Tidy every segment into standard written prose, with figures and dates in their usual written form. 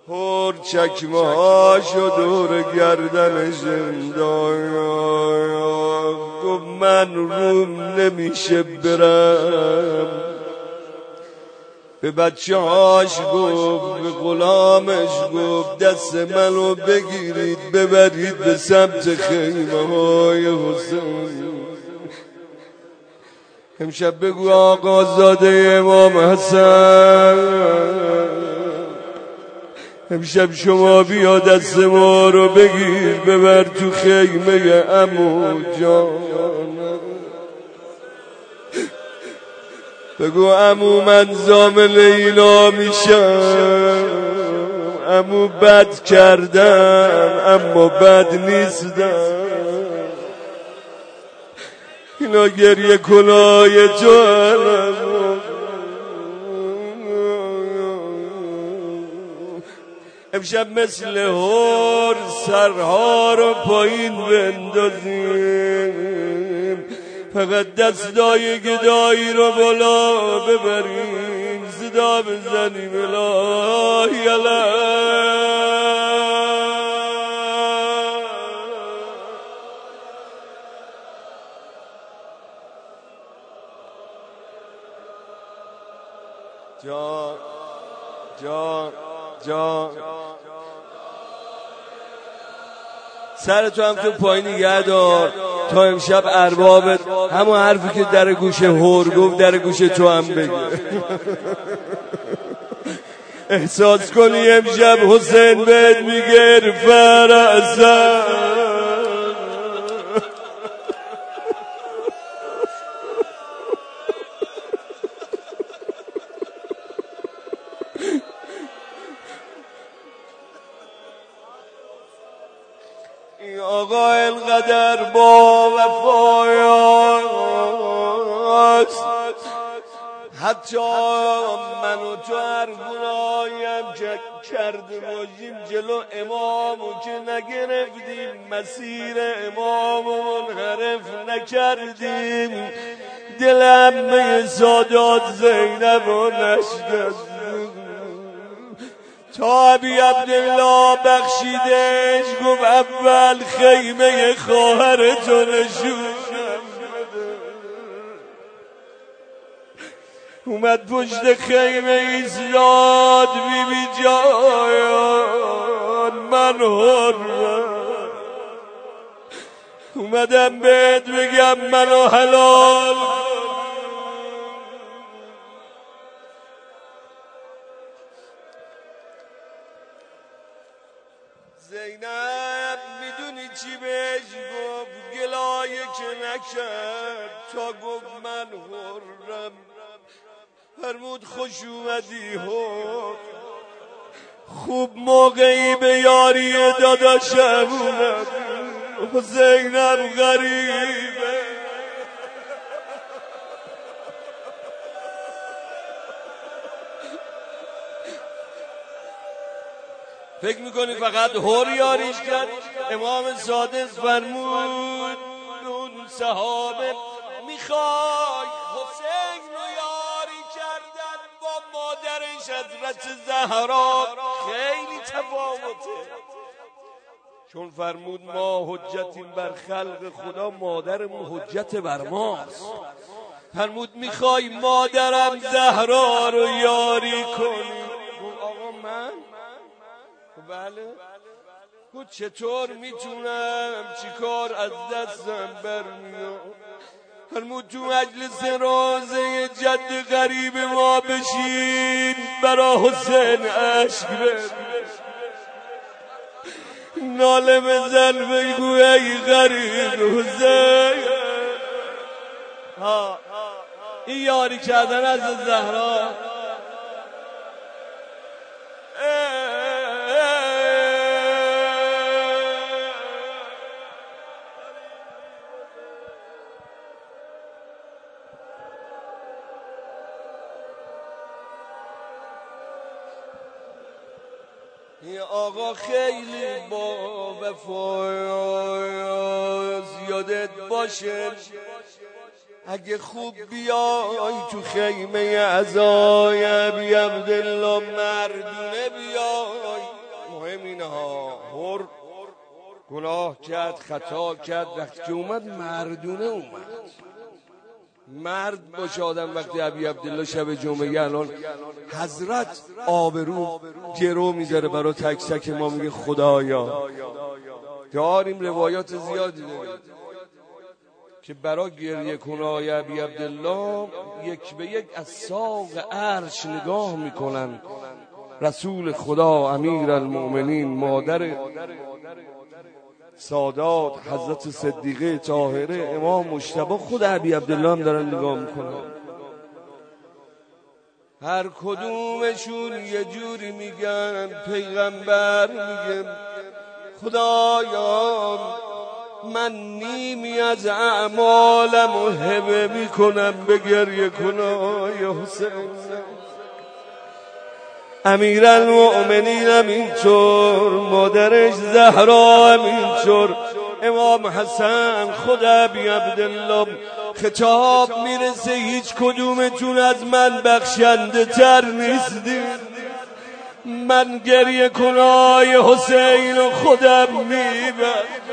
هر چکمه هاشو دور گردنش انداخت. گفت من روم نمیشه برم. به بچه هاش گفت، به غلامش گفت دست منو بگیرید ببرید به سمت خیمه های حسین. امشب بگو آقازاده امام حسن، امشب شما بیا دست ما رو بگیر ببر تو خیمه عمو جان. بگو عمو من زامن اینا میشم، عمو بد کردم اما بد نیستم. اینا گریه کنای تو امشب مثل هر سرها رو پایین بندازیم، فقط دستای گدایی رو بالا ببریم، صدا بزنیم الهی جان جان جان. سر تو هم تو پایین نگه دار تا امشب اربابت همون حرفی که در گوش هور گفت در گوش تو هم بگه. احساس کنی امشب حسین بهت میگه فرزن. این آقا اینقدر با وفاست، حتی من و تو هر گناهیم که کرده باشیم جلو امامو که نگرفتیم، مسیر امامو منحرف نکردیم، دل عمه سادات زینب رو نشکستیم. تا ابی عبدالله بخشیدش گفت اول خیمه خواهرتو نشونم بده. اومد پشت خیمه ایستاد، بی بی جان من حرم، اومدم بهت بگم منو حلال. زینب میدونی چی بهش گفت؟ گلایه که نکرد تا گفت من حرم. فرمود خوش اومدی حر، خوب موقعی به یاری داداشم اومد. زینب غریبه، فکر میکنی فقط هور یاریش کرد؟ امام صادق فرمود اون صحابه میخوای حسین رو یاری کردن با مادرش حضرت زهرا خیلی تفاوته، چون فرمود ما حجتیم بر خلق خدا، مادرمون حجت بر ماست. فرمود میخوای مادرم زهرا رو یاری کنی؟ آقا من بله. گفت چطور میتونم، چیکار از دستم برمیاد؟ فرمود تو مجلس روزه جد غریب ما بشین، برا حسین عشق بر ناله بزن بگو ای غریب حسین. این یاری کردن از زهرا. این آقا خیلی با وفا، زیادت باشه اگه خوب بیای تو خیمه عزای ابی عبدالله مردونه بیای، ها. هر گناه کرد، خطا کرد، وقتی که اومد مردونه اومد. مرد باشه آدم. وقتی ابی عبدالله شب جمعه الان حضرت آبرو گرو میذاره برای تک تک ما، میگه خدایا. داریم روایات زیادی داریم که برای گریه کنای ابی عبدالله یک به یک از ساق عرش نگاه میکنن. رسول خدا امیر المؤمنین، مادر سادات حضرت صدیقه طاهره، امام مجتبی، خود ابی عبدالله هم دارن نگاه میکنن. هر کدومشون یه جوری میگن. پیغمبر میگه خدایا من نیمی از اعمالم و هبه میکنم به گریه کنای حسین. امیر المؤمنین هم اینطور، مادرش زهرا هم اینطور، امام حسن، خود ابی عبدالله. خطاب میرسه هیچ کدومتون از من بخشنده تر نیستید. من گریه کنای حسین و خودم میبرم.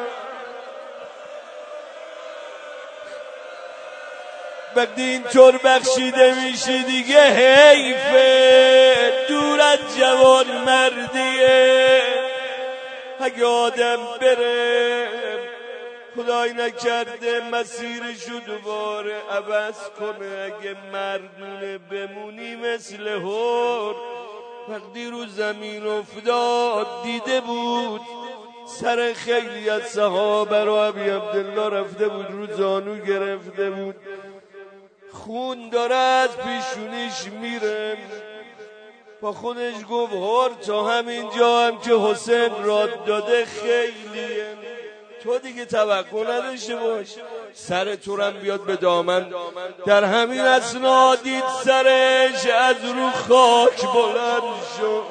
وقتی اینطور بخشیده میشی دیگه حیفه، دور از جوان مردیه. اگه آدم بره خدای نکرده مسیرشو دوباره عوض کنه، اگه مردونه بمونی مثل هر. وقتی رو زمین افتاد دیده بود سر خیلی از صحابه رو ابی عبدالله رفته بود، رو زانو گرفته بود، خون داره از پیشونیش میره. با خودش گفت هر تا همین جا هم که حسین راد داده خیلیه، تو دیگه توقع نداشته باش سر تو هم بیاد به دامن. در همین اثنا دید سرش از رو خاک بلند شد.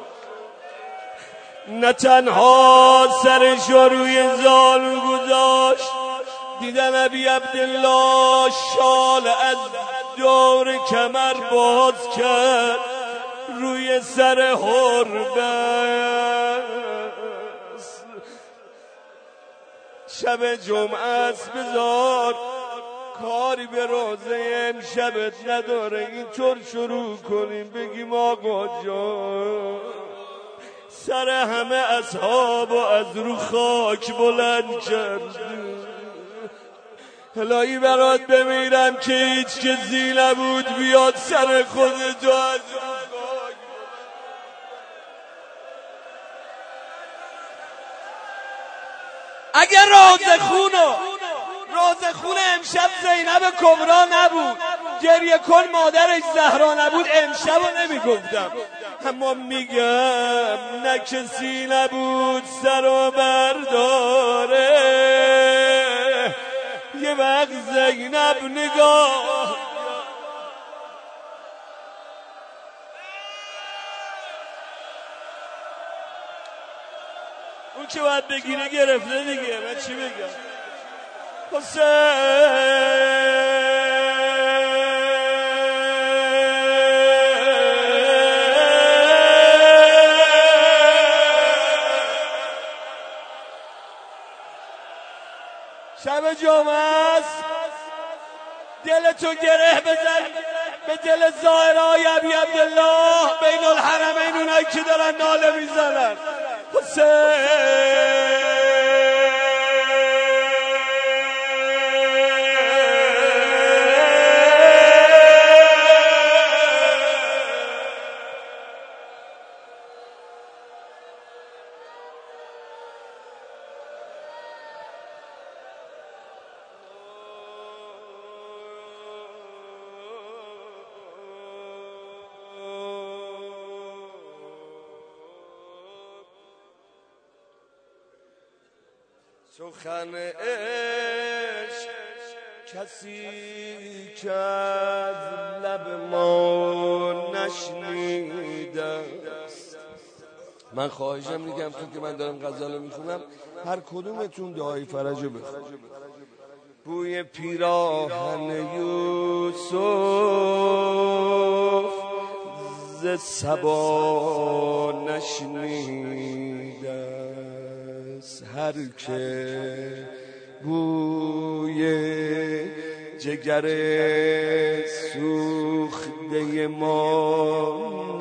نه تنها سرش روی زانو گذاشت، دیدن ابی عبدالله شال از دور کمر باز کرد، روی سر هر بست. شب جمعه است، بذار کاری به روزه امشبت نداره، اینطور شروع کنیم بگیم آقا جان سر همه اصحابو از رو خاک بلند کردیم. الهی برات بمیرم که هیچ کسی نبود بیاد سر خودتو از رو خاک. اگه رازخون امشب زینب کبرا نبود، گریه کن مادرش زهرا نبود، امشبو نمیگفتم. اما میگم نه کسی نبود سرو برداره. یه وقت زینب نگاه اون که باید بگیره گرفته دیگه، من چی بگم. حسین شب جمعه است، دلتو گره بزن به دل زائرای ابی عبدالله بین الحرمین، اونایی که دارن ناله میزنن. حسین سخن عشق کسی که از لب ما نشنیده است. من خواهشم میگم که من دارم غزل میخونم هر کدومتون دعای فرجو بخونید. بوی پیراهن یوسف ز صبا نشنیده است، هر که بوی جگر سوخته ما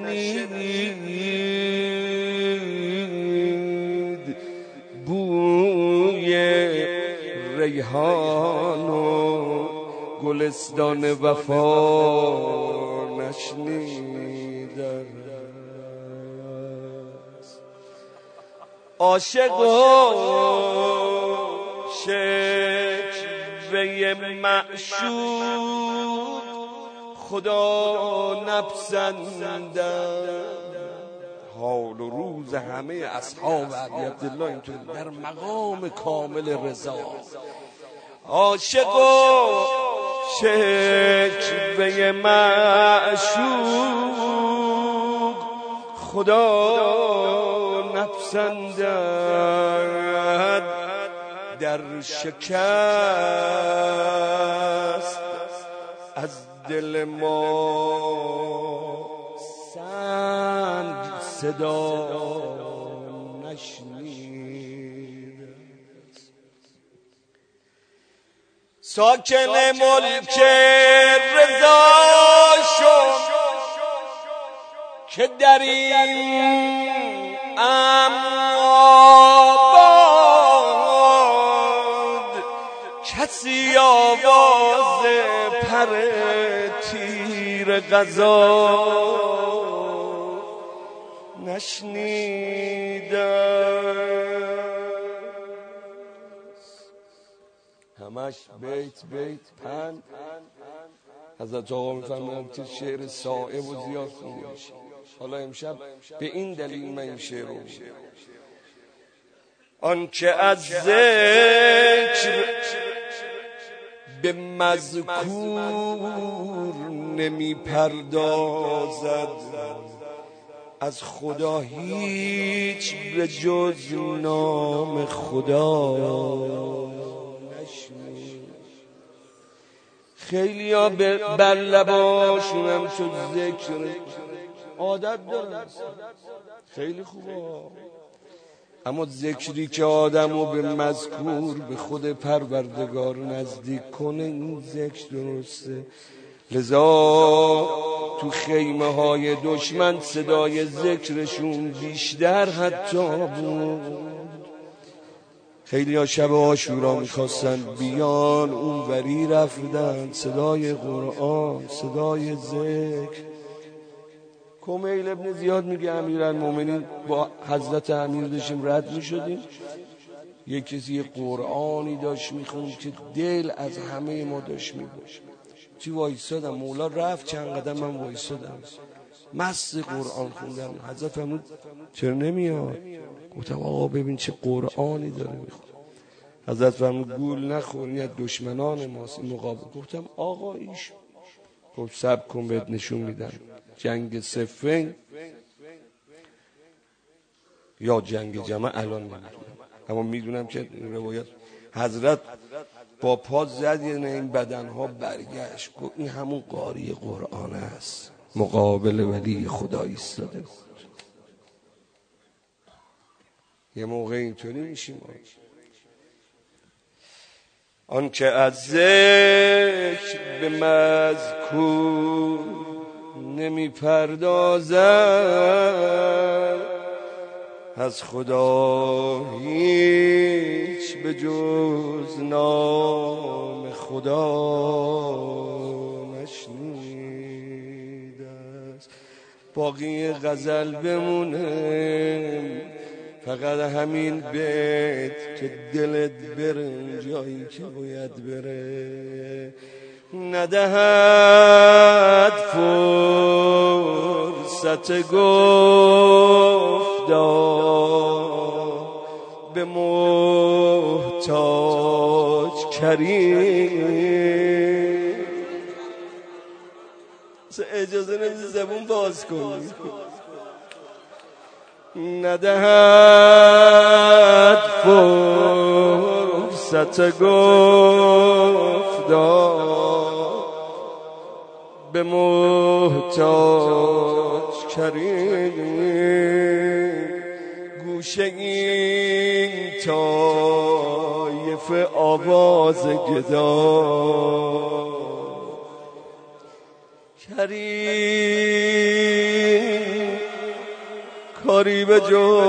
نشنید، بوی ریحان و گلستان وفا نشنیده است. عاشق و شکوه معشوق خدا نپسندد. حال و روز همه اصحاب ابی عبدالله اینطور در مقام کامل رضا. عاشق و شکوه معشوق خدا نپسندد، در شکست از دل ما سنگ صدا نشنید. ساکن ملک رضا شد که در این آباد کسی آواز پر تیر قضا نشنیده. همش بیت پند. حضرت آقا میفرمایند که شعر صائب و زیاد خونده میشه. حالا امشب به این دلیل من این شعر رو آن که از ذکر به مذکور نمی پردازد، از خدا هیچ به جز نام خدا نشنید. خیلی ها بر لباشون هم شد ذکر عادت دارن، خیلی خوبه، اما ذکری که آدمو به مذکور به خود پروردگار نزدیک کنه این ذکر درسته. لذا تو خیمه های دشمن صدای ذکرشون بیشتر حتی بود. خیلی ها شب عاشورا میخواستن بیان اون وری رفتن، صدای قرآن، صدای ذکر. کمیل ابن زیاد میگه امیرالمومنین با حضرت امیر داشتیم رد میشدیم، یک کسی یه قرآنی داشت میخوند که دل از همه ما داشت میبود. چی وایستادم، مولا رفت چند قدم من وایستادم مست قرآن خوندن. حضرت فرمود چرا نمیاد؟ گفتم آقا ببین چه قرآنی داره میخوند. حضرت فرمود گول نخوری از دشمنان ماست مقابل. گفتم آقا ایش گفت صبر کن بهت نشون میدم، جنگ صفین یا جنگ جمع الان نمیدونم، اما میدونم که روایت حضرت با پا زد یعنی این بدنها برگشت. گفت این همون قاری قرآن است، مقابل ولی خدا ایستاده بود. یه موقع اینطوری میشیم. آن که از ذکر به مذکور نمی پردازد، از خدا هیچ به جز نام خدا نشنیده است. باقی غزل بمونه، فقط همین بیت که دلت بره جایی که باید بره. ندهد فرصت گفتار به محتاج کریم. اجازه نمیده زبون باز کنی. ندهد فرصت گفتار به محتاج کریم گوشه این طایفه آواز گدا کریم کاری به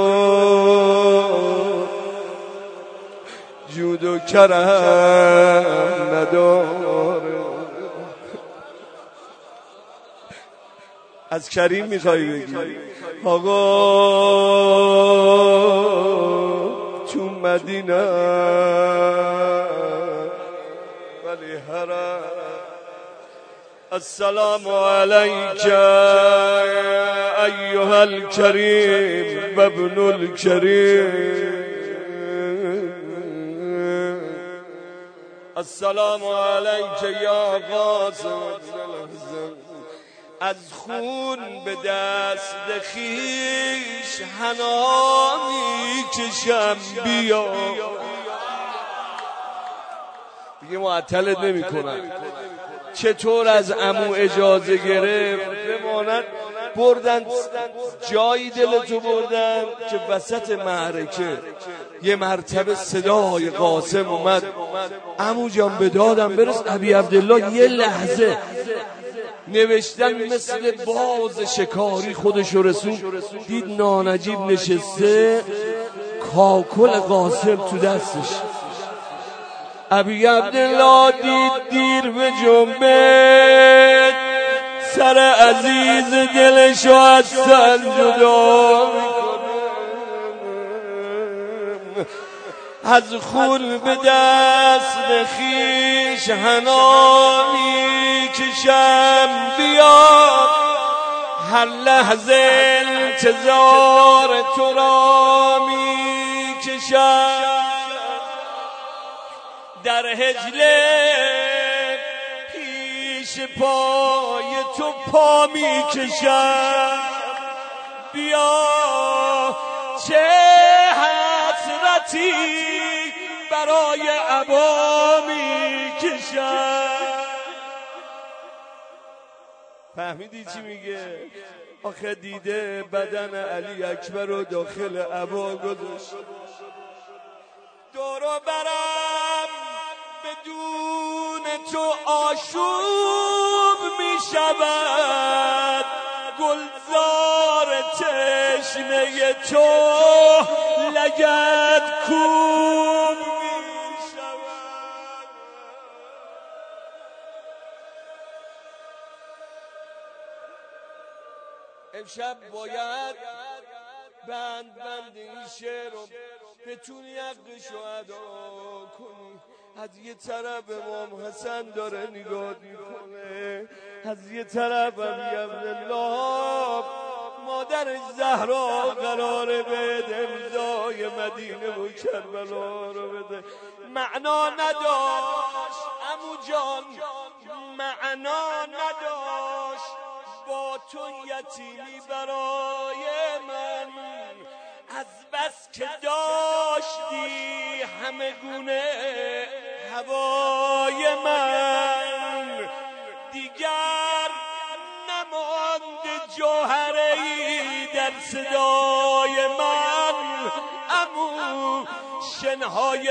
جود و کرم نداره. از کریم میخوای بگی آقا تو مدینه ولی حرم السلام علیک ایها الکریم و ابن الکریم السلام علیک یا قاسم از خون به دست خویش حنا میکشم بیا دیگه معطلت نمی کنم. چطور از عمو اجازه گرفت بماند بردن جایی دلتو بردن که وسط معرکه یه مرتبه صدای قاسم اومد عمو جان به دادم برس. ابی عبدالله یه لحظه نوشتن مثل باز شکاری خودشو رسون دید نانجیب نشسته کاکل قاسم تو دستش. ابی عبدالله دید دیر به جنبه سر عزیز دلشو از سر جدا از خون به دست خویش حنا میکشم بیا هر لحظه انتظار تو را میکشم در هجله پیش پای تو پا میکشم بیا چه حسرتی برای عبا میکشم. فهمیدی چی میگه؟ آخه دیده بدن علی اکبر رو داخل عبا گذاشت دور و برم بدون تو آشوب می شود گلزار تشنه تو لگد کوب می شود. امشب باید بند این شعر رو بتونی حقشو ادا کنی. از یه طرف امام حسن داره نگاه میکنه از یه طرف ابی عبدالله مادر زهرا قراره به امضای مدینه و کربلا رو بده. معنا نداشت عمو جان معنا نداشت با تو یتیمی برای من از بس که داشتی همه گونه هوای من دیگر نماند جوهری در صدای من عمو شنهای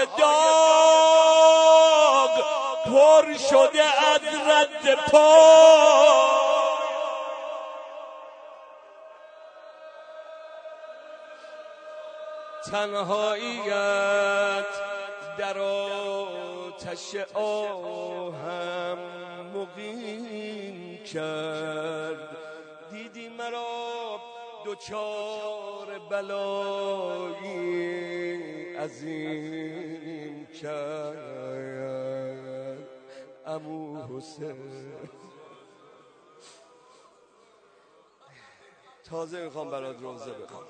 داغ پر شده از رد پا تنهاییت در آتش آهم مقیم کرد دیدی مرا دوچار بلایی عظیم کرد عمو حسین. تازه میخوام برات روزه بخونم.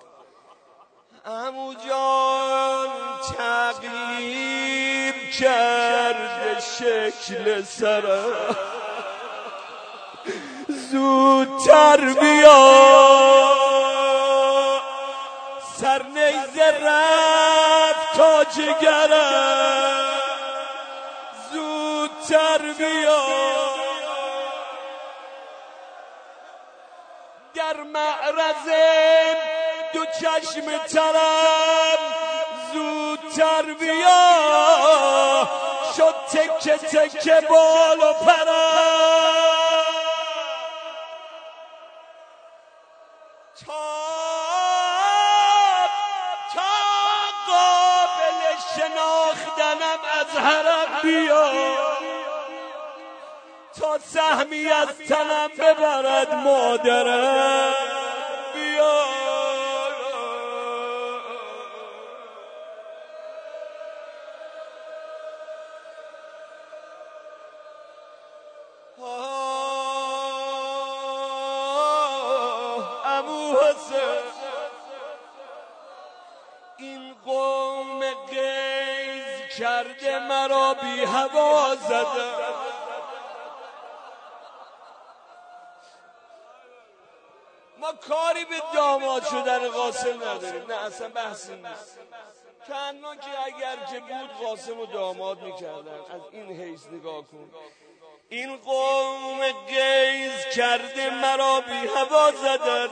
عمو جان تغییر کرده شکل سرم زودتر بیا سرنیزه رفت تا جگرم زودتر بیا در معرض دو چشم ترم زودتر بیا شد تکه تکه بال و پرم تا قابل شناختنم از حرم بیا تا سهمی از تنم ببرد مادرم بیا عمو حسین این قوم غیظ کرده مرا بی هوا زده ما کاری به داماد شدن قاسم نداریم نه اصلا بحثی نیست تنها که اگر که بود قاسم و داماد میکردن از این حیث نگاه کن این قوم غیظ کرده مرا بی هوا زدن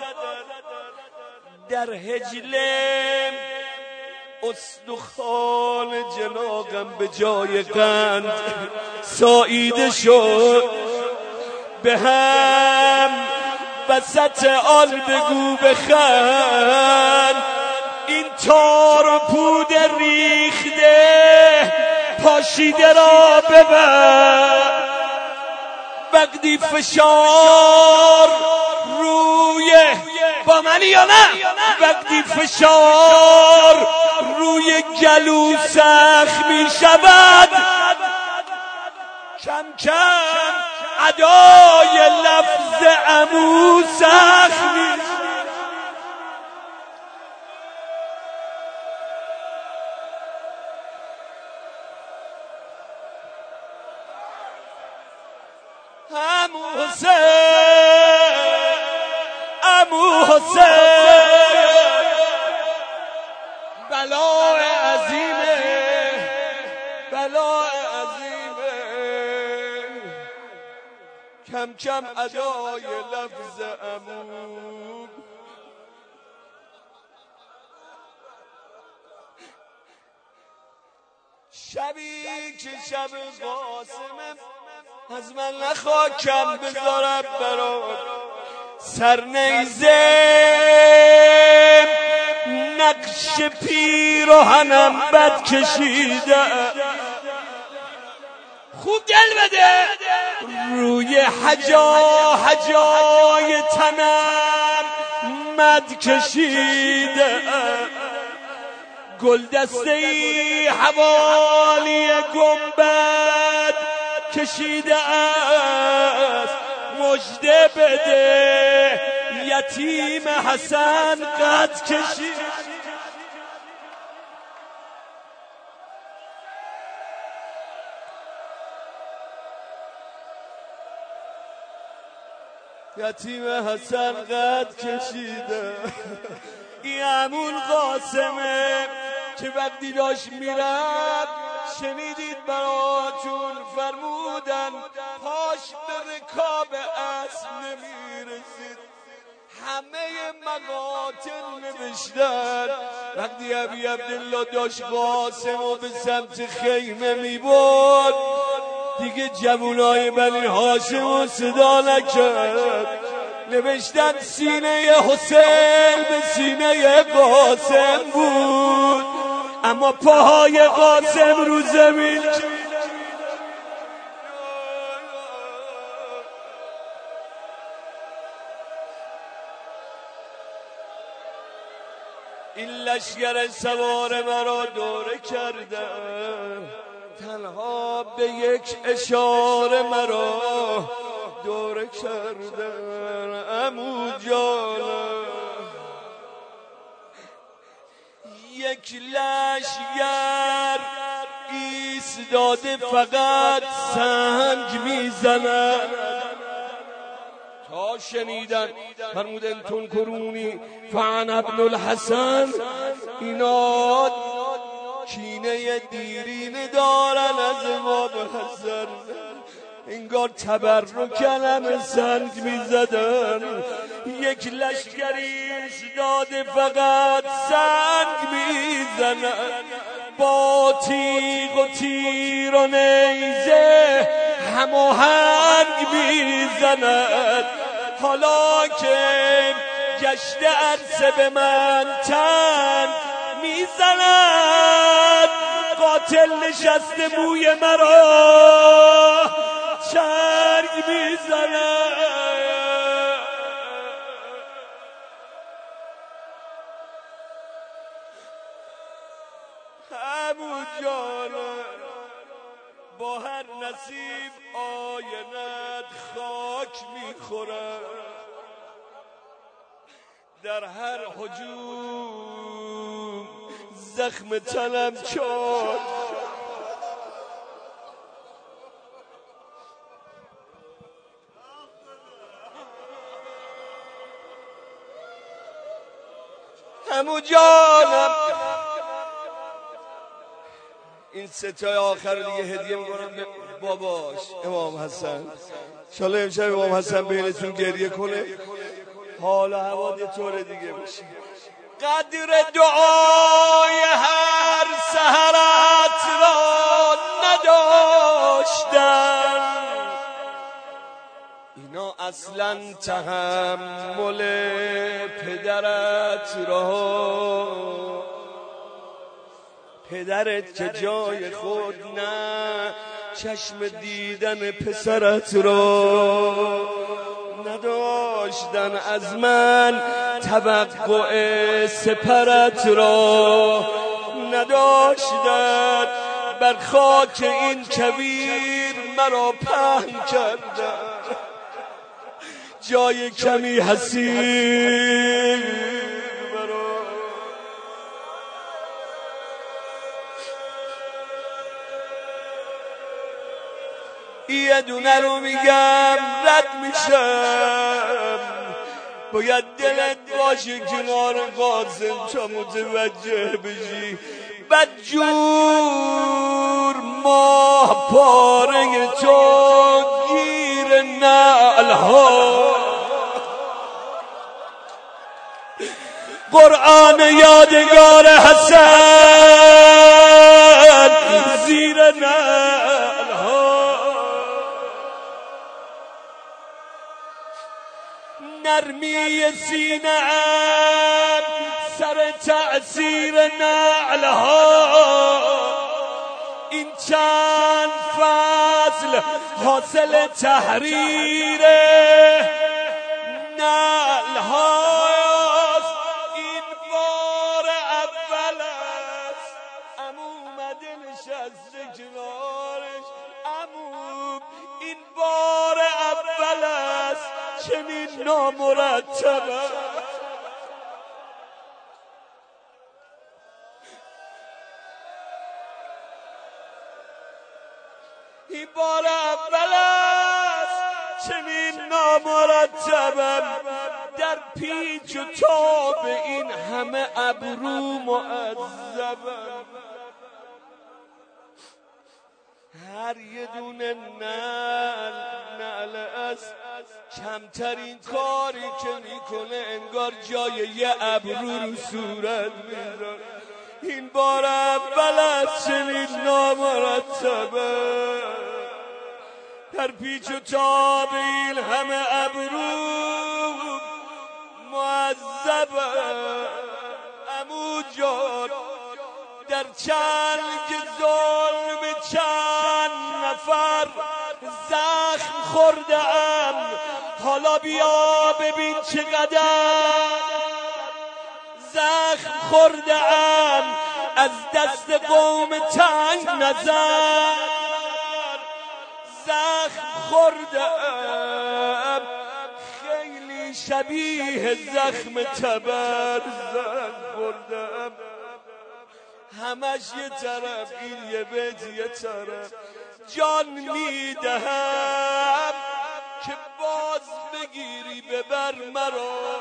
در هجله استخوان جناقم به جای قند ساییده شد به هم وسط آل بگو بخند این تار و پود ریخته پاشیده را ببر وقتی فشار روی با منی یا نه وقتی فشار روی گلو سخت می شود کم کم ادای لفظ عمو سخت می عمو حسین عمو حسین بلاء عظیمه بلاء عظیمه کم کم ادای لفظ عمو شبی که شب قاسمه از من نخوا کم بذارم برات سرنیزه نقش پیراهنم بد کشیده خوب دل بده روی حجای تنم مد کشیده گل دسته حوالی گنبد کشیده است مژده بده یتیم حسن قد کشید یتیم حسن قد کشیده این همون قاسمه که وقتی داشت میرد شنیدید براتون فرمودن پاش به رکاب اسب نمیرسید همه مقاتل نوشتن وقتی ابی عبدالله داشت قاسم و به سمت خیمه میبرد دیگه جوانای بنی هاشم صدا نکرد نوشتن سینه حسین به سینه قاسم بود اما پاهای قاسم رو زمین این لشگر سوار مرا دوره کردن تنها به یک اشاره مرا دوره کردن عمو جانم یک لشگر ایستاده فقط سنگ میزنن تا شنیدن فرمودن تون کرونی فعن ابن الحسن اینا کینه دیرین دارن از امام حسن انگار تبرک کلم سنگ میزدن یک لشکریش داده فقط سنگ میزند، با تیغ و تیر و نیزه هماهنگ میزند. حالا که گشته عرصه به من تن میزند، قاتل نشسته موی مرا چنگ میزند. همون جانم با هر نصیب آینت خاک میخورم، در هر هجوم زخم تنم چاک. همو جانم این ستای آخر دیگه هدیه میکنم به باباش امام حسن. انشالله امشب امام حسن بینتون گریه کنه، حال و هوا طور دیگه بشه. قدر دعای هر سحرت را نداشتن، اینا اصلا تحمل پدرت را، پدرت که جای خود نه چشم دیدن پسرت را نداشتن، از من توقع سپرت را نداشتن، بر خاک این کویر مرا پهن کردن، جای کمی حسین مرا. یه دونه رو میگم رد میشم، باید دلت باشه کنار قاسم تا متوجه بشی. بدجور ماه پاره تو گیر نعلها، قرآن یادگار حسن زیر نعلها، نرمی سینه‌ام سر تأثیر نعلها، این چند فصل حاصل تحریر نعلهاست، این بار اول است عمو اومده نشسته کنارش. عمو این بار اول است چنین نامرتب است، این بار اول است چنین نامرتبم، در پیچ و تاب این همه ابرو معذبم. هر یه دونه نعل است کمترین کاری که میکنه انگار جای یه ابرو رو صورت میذاره. این بار اول است چنین نامرتبه، در پیچ و تاب این همه ابرو معذبه. عمو جان در چنگ ظلم چند نفر زخم خوردم، حالا بیا ببین چقدر زخم خوردم از دست قوم تنگ نظر، زخم خوردم خیلی شبیه زخم تبرزن خوردم، همش یه طرف این یه بیت یه طرف. جان میدهم که باز بگیری ببر مرا،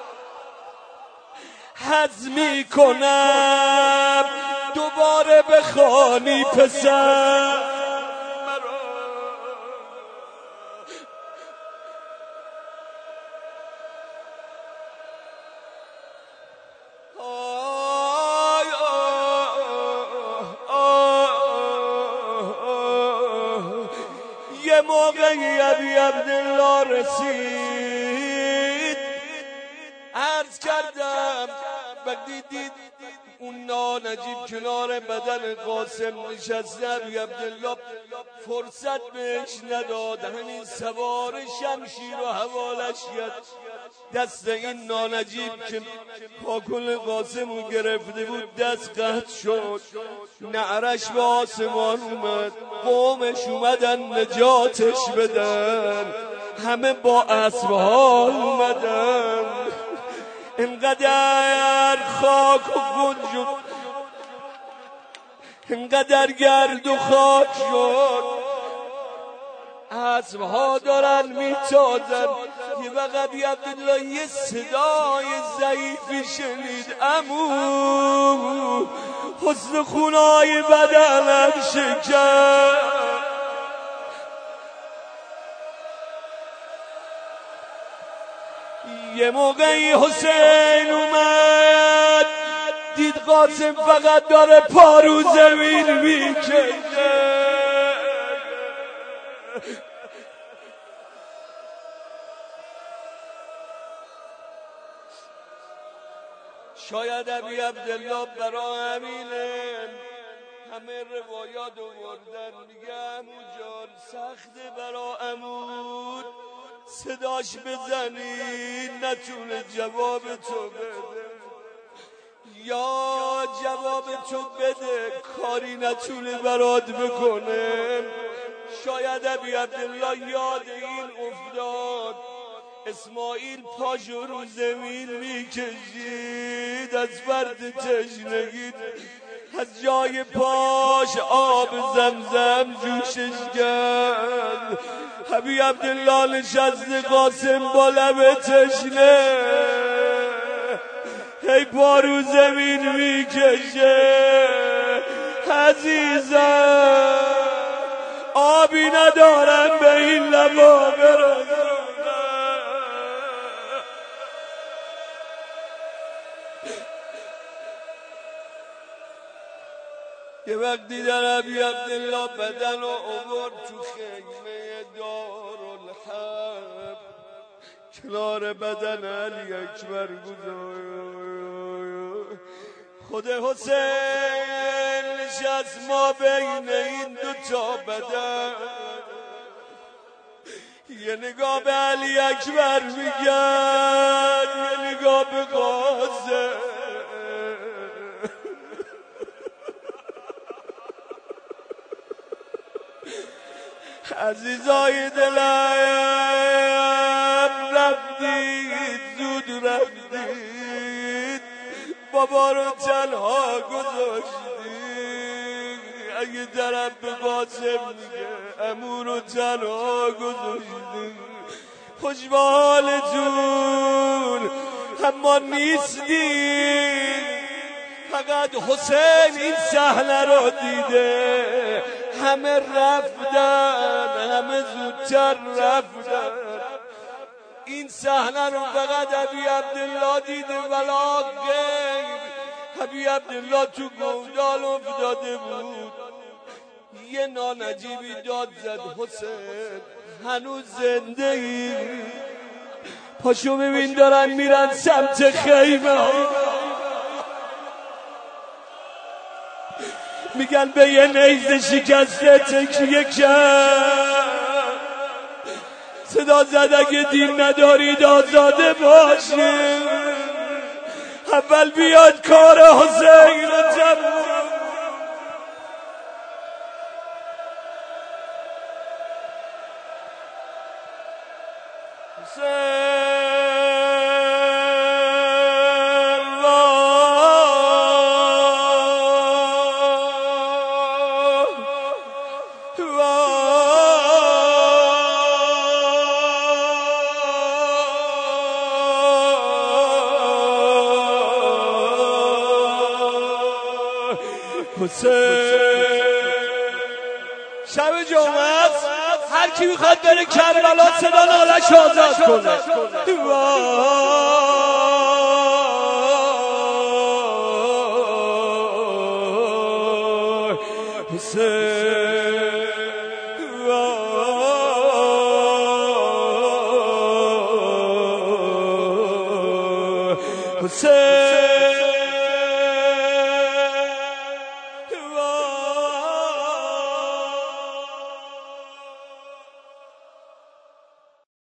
حزم میکنم دوباره بخوانی پسر مرا. موقعی ابی عبدالله رسید، عرض کردم وقتی دید اون نانجیب کنار بدن قاسم نشسته، ابی عبدالله فرصت بهش نداد، همین سوار شمشیر و حوالش کرد. دست این نانجیب که پاکل قاسم رو گرفته بود دست قطع شد، نعرش به آسمان اومد، قومش اومدن نجاتش بدن، همه با اسبها اومدن. انقدر خاک و گنج، انقدر گرد و خاک شد، اسبها دارن میتازن. یه وقت ابی عبدالله یه صدای ضعیفی شنید، عمو حسن خونای بدنم شکر. یه موقعی حسین اومد، دید قاسم فقط داره پارو زمین میکشه. شاید ابی عبدالله برا همینه همه روایات آوردن، میگه عمو جان سخته برا عمود صداش بزنی نتونه جواب تو بده، یا جواب تو بده کاری نتونه برات بکنه. شاید ابی عبدالله یاد این افتاد، اسماعیل پاشو رو زمین میکشید، از فرد تشنگی از جای پاش آب زمزم جوشش کرد. ابی عبدالله نشسته قاسم با لب تشنه، هی پا رو زمین میکشه. عزیزم آبی ندارم به این لبا برسم. یه وقت دیدن ابی عبدالله بدن و آورد تو خیمه دارالحرب، کنار بدن علی اکبر گذاشت. خود حسین نشست ما بین این دو تا بدن، یه نگاه به علی اکبر میگن، یه نگاه به قاسم. عزیزای دلم رفتید، زود رفتید، بابا رو تنها گذاشتید. اگه طرف به قاسم میگه عمو رو تنها گذاشتید، خوش به حالتون اما نیستید. فقط حسین این صحنه رو دیده، همه رفتن، همه زودتر رفتن. این صحنه رو فقط ابی عبدالله دیده، ولا غیر. ابی عبدالله تو گودال افتاده بود، یه نانجیبی داد زد، حسین هنوز زنده ای؟ پاشو ببین دارن میرن سمت خیمه ها، میگن به یه نیزه شکسته تکیه کرد. صدا زد اگه دین ندارید آزاده باشید، اول بیاد کار حسین رو تموم. شب جمعه است، هر کی میخواد بره کربلا صدا نالش آزاد کنه. حسین حسین